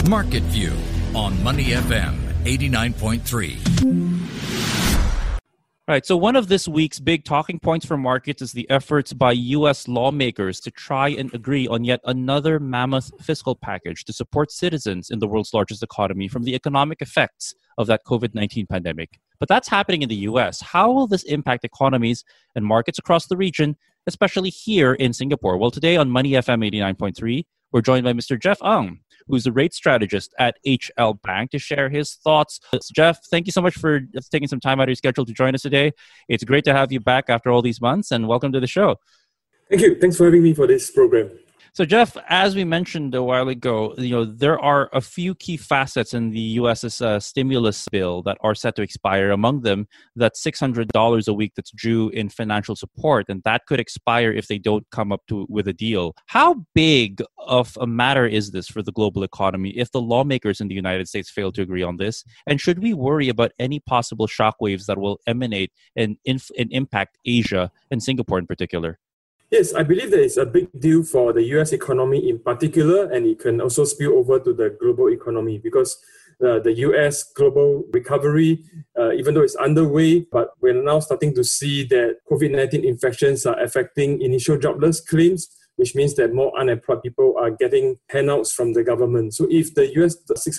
Market View on Money FM 89.3. Right. So one of this week's big talking points for markets is the efforts by U.S. lawmakers to try and agree on yet another mammoth fiscal package to support citizens in the world's largest economy from the economic effects of that COVID-19 pandemic. But that's happening in the U.S. How will this impact economies and markets across the region, especially here in Singapore? Well, today on Money FM 89.3, we're joined by Mr. Jeff Ng, who's a rate strategist at HL Bank, to share his thoughts. Jeff, thank you so much for taking some time out of your schedule to join us today. It's great to have you back after all these months, and welcome to the show. Thank you. Thanks for having me for this program. So, Jeff, as we mentioned a while ago, there are a few key facets in the U.S.'s stimulus bill that are set to expire. Among them, that $600 a week that's due in financial support, and that could expire if they don't come up with a deal. How big of a matter is this for the global economy if the lawmakers in the United States fail to agree on this? And should we worry about any possible shockwaves that will emanate and impact Asia and Singapore in particular? Yes, I believe that it's a big deal for the US economy in particular, and it can also spill over to the global economy because the US global recovery, even though it's underway, but we're now starting to see that COVID-19 infections are affecting initial jobless claims, which means that more unemployed people are getting handouts from the government. So if the US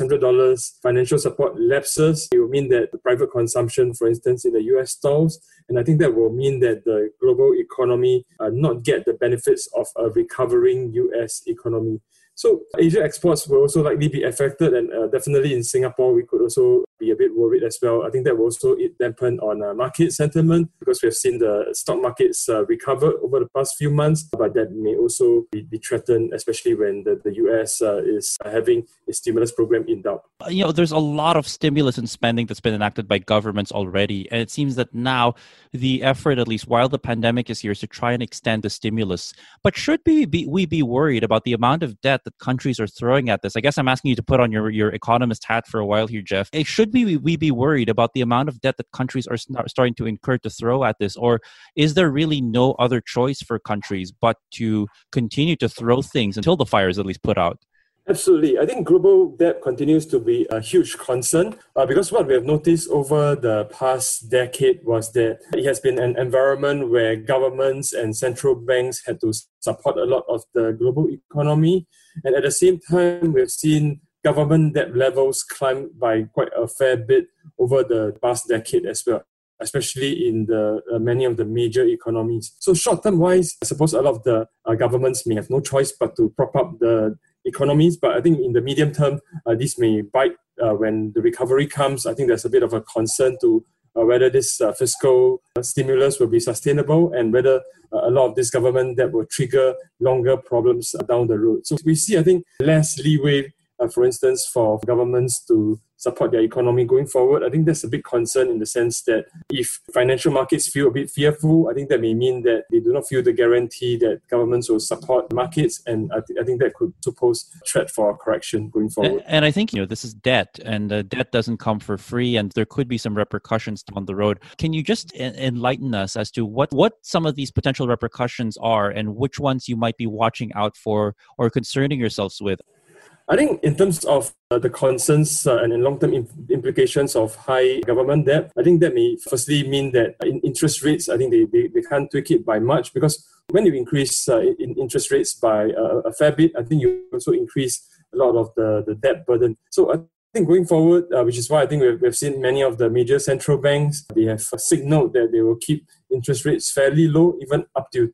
$600 financial support lapses, it will mean that the private consumption, for instance, in the US stalls. And I think that will mean that the global economy not get the benefits of a recovering US economy. So Asia exports will also likely be affected, and definitely in Singapore, we could also be a bit worried as well. I think that will also dampen on market sentiment because we have seen the stock markets recover over the past few months, but that may also be threatened, especially when the US is having a stimulus program in doubt. There's a lot of stimulus and spending that's been enacted by governments already, and it seems that now the effort, at least while the pandemic is here, is to try and extend the stimulus. But should we be worried about the amount of debt that countries are throwing at this? I guess I'm asking you to put on your economist hat for a while here, Jeff. Should we be worried about the amount of debt that countries are starting to incur to throw at this? Or is there really no other choice for countries but to continue to throw things until the fire is at least put out? Absolutely. I think global debt continues to be a huge concern because what we have noticed over the past decade was that it has been an environment where governments and central banks had to support a lot of the global economy. And at the same time, we've seen government debt levels climb by quite a fair bit over the past decade as well, especially in the many of the major economies. So short-term wise, I suppose a lot of the governments may have no choice but to prop up the economies. But I think in the medium term, this may bite when the recovery comes. I think there's a bit of a concern to whether this fiscal stimulus will be sustainable and whether a lot of this government debt will trigger longer problems down the road. So we see, I think, less leeway, for instance, for governments to support their economy going forward. I think that's a big concern in the sense that if financial markets feel a bit fearful, I think that may mean that they do not feel the guarantee that governments will support markets, and I think that could suppose a threat for a correction going forward. And I think this is debt, and debt doesn't come for free, and there could be some repercussions down the road. Can you just enlighten us as to what some of these potential repercussions are and which ones you might be watching out for or concerning yourselves with? I think in terms of the concerns and long-term implications of high government debt, I think that may firstly mean that in interest rates, I think they can't tweak it by much because when you increase in interest rates by a fair bit, I think you also increase a lot of the debt burden. So I think going forward, which is why I think we've seen many of the major central banks, they have signaled that they will keep interest rates fairly low, even up to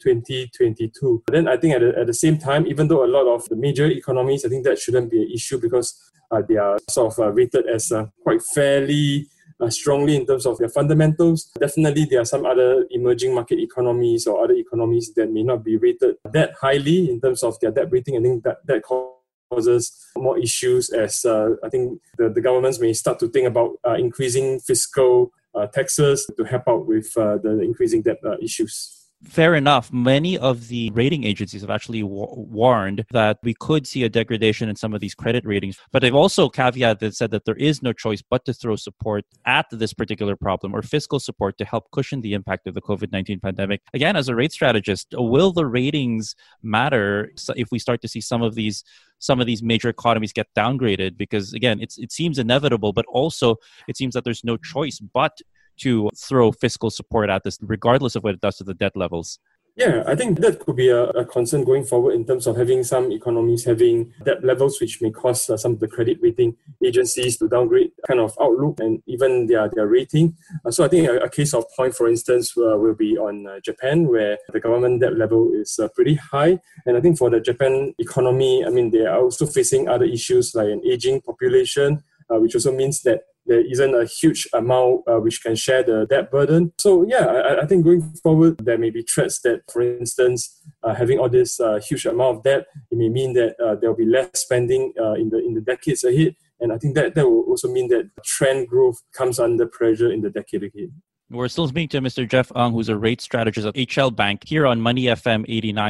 2022. But then I think at the same time, even though a lot of the major economies, I think that shouldn't be an issue because they are sort of rated as quite fairly strongly in terms of their fundamentals. Definitely, there are some other emerging market economies or other economies that may not be rated that highly in terms of their debt rating. I think that causes more issues as I think the governments may start to think about increasing fiscal taxes to help out with the increasing debt issues. fair enough. Many of the rating agencies have actually warned that we could see a degradation in some of these credit ratings. But they've also caveated said that there is no choice but to throw support at this particular problem or fiscal support to help cushion the impact of the COVID-19 pandemic. Again, as a rate strategist, will the ratings matter if we start to see some of these major economies get downgraded? Because again, it seems inevitable, but also it seems that there's no choice but to throw fiscal support at this, regardless of what it does to the debt levels. Yeah, I think that could be a concern going forward in terms of having some economies having debt levels which may cause some of the credit rating agencies to downgrade kind of outlook and even their rating. So I think a case of point, for instance, will be on Japan, where the government debt level is pretty high. And I think for the Japan economy, I mean, they are also facing other issues like an aging population, which also means that there isn't a huge amount which can share the debt burden. So yeah, I think going forward, there may be threats that, for instance, having all this huge amount of debt, it may mean that there will be less spending in the decades ahead. And I think that will also mean that trend growth comes under pressure in the decade ahead. We're still speaking to Mr. Jeff Ng, who's a rate strategist at HL Bank here on Money FM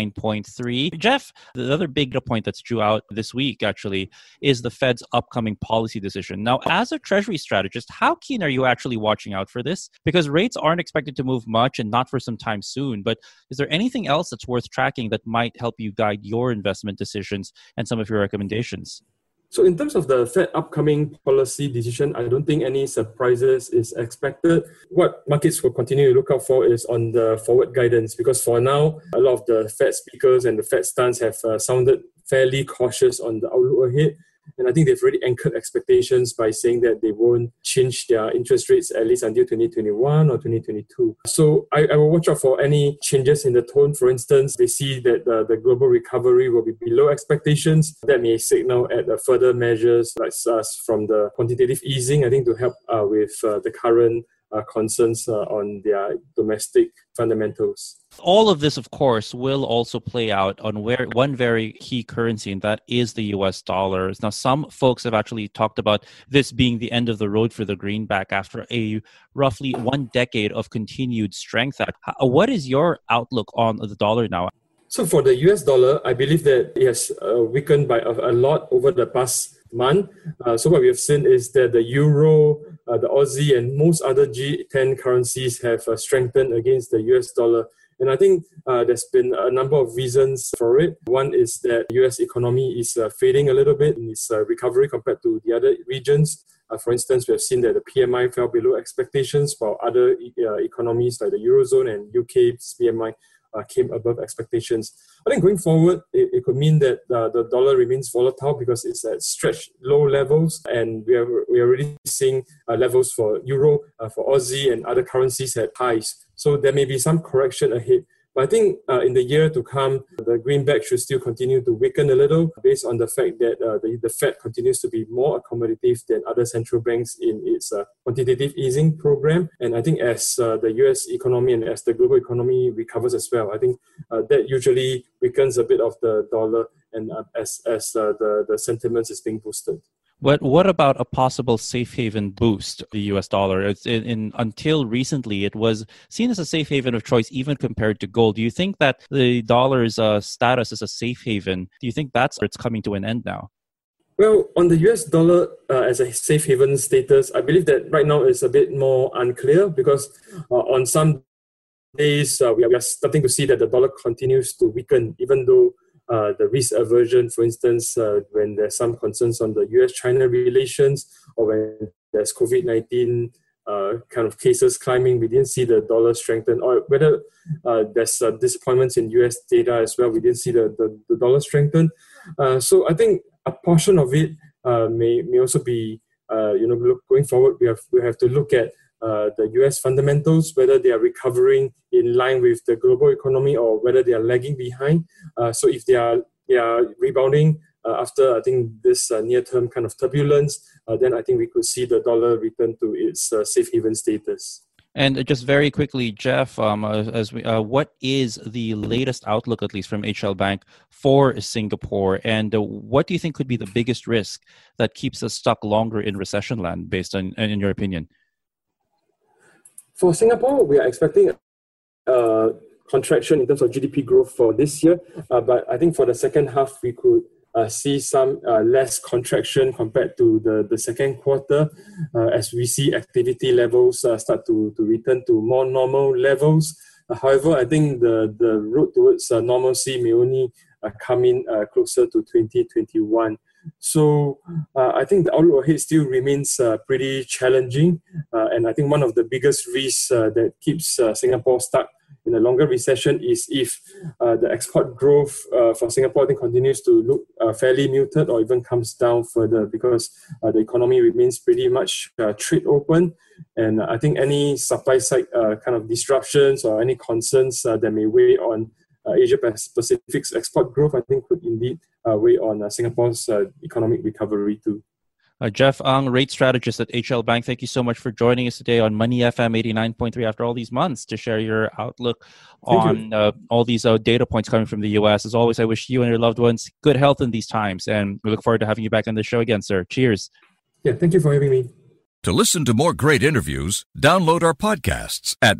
89.3. Jeff, the other big point that's due out this week, actually, is the Fed's upcoming policy decision. Now, as a Treasury strategist, how keen are you actually watching out for this? Because rates aren't expected to move much and not for some time soon. But is there anything else that's worth tracking that might help you guide your investment decisions and some of your recommendations? So in terms of the Fed upcoming policy decision, I don't think any surprises is expected. What markets will continue to look out for is on the forward guidance, because for now, a lot of the Fed speakers and the Fed stance have sounded fairly cautious on the outlook ahead. And I think they've already anchored expectations by saying that they won't change their interest rates at least until 2021 or 2022. So I will watch out for any changes in the tone. For instance, they see that the global recovery will be below expectations. That may signal at further measures like from the quantitative easing, I think, to help with the current concerns on their domestic fundamentals. All of this, of course, will also play out on one very key currency, and that is the US dollar. Now, some folks have actually talked about this being the end of the road for the greenback after a roughly 1 decade of continued strength. What is your outlook on the dollar now? So for the US dollar, I believe that it has weakened by a lot over the past month. So what we have seen is that the euro, the Aussie, and most other G10 currencies have strengthened against the US dollar. And I think there's been a number of reasons for it. One is that the US economy is fading a little bit in its recovery compared to the other regions. For instance, we have seen that the PMI fell below expectations, while other economies like the Eurozone and UK's PMI came above expectations. I think going forward, it could mean that the dollar remains volatile because it's at stretched low levels, and we are already seeing levels for euro, for Aussie, and other currencies at highs. So there may be some correction ahead. But I think in the year to come, the greenback should still continue to weaken a little based on the fact that the Fed continues to be more accommodative than other central banks in its quantitative easing program. And I think as the US economy and as the global economy recovers as well, I think that usually weakens a bit of the dollar and as the sentiment is being boosted. What about a possible safe haven boost the US dollar? Until recently, it was seen as a safe haven of choice, even compared to gold. Do you think that the dollar's status as a safe haven, do you think it's coming to an end now? Well, on the US dollar as a safe haven status, I believe that right now it's a bit more unclear because on some days we are starting to see that the dollar continues to weaken, even though the risk aversion, for instance, when there's some concerns on the US-China relations or when there's COVID-19 kind of cases climbing, we didn't see the dollar strengthen, or whether there's disappointments in US data as well, we didn't see the dollar strengthen. So I think a portion of it may also be, going forward, we have to look at the US fundamentals, whether they are recovering in line with the global economy or whether they are lagging behind. So if they are rebounding after, I think, this near-term kind of turbulence, then I think we could see the dollar return to its safe haven status. And just very quickly, Jeff, what is the latest outlook, at least from HL Bank, for Singapore? And what do you think could be the biggest risk that keeps us stuck longer in recession land, based on, in your opinion? For Singapore, we are expecting contraction in terms of GDP growth for this year. But I think for the second half, we could see some less contraction compared to the second quarter as we see activity levels start to return to more normal levels. However, I think the road towards normalcy may only come in closer to 2021. So I think the outlook ahead still remains pretty challenging. And I think one of the biggest risks that keeps Singapore stuck in a longer recession is if the export growth for Singapore, I think, continues to look fairly muted or even comes down further, because the economy remains pretty much trade open. And I think any supply side kind of disruptions or any concerns that may weigh on Asia Pacific's export growth, I think, could indeed weigh on Singapore's economic recovery too. Jeff Ang, rate strategist at HL Bank, thank you so much for joining us today on Money FM 89.3 after all these months to share your outlook on all these data points coming from the U.S. As always, I wish you and your loved ones good health in these times, and we look forward to having you back on the show again, sir. Cheers. Yeah, thank you for having me. To listen to more great interviews, download our podcasts at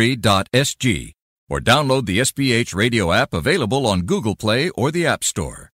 moneyfm893.sg or download the SPH radio app available on Google Play or the App Store.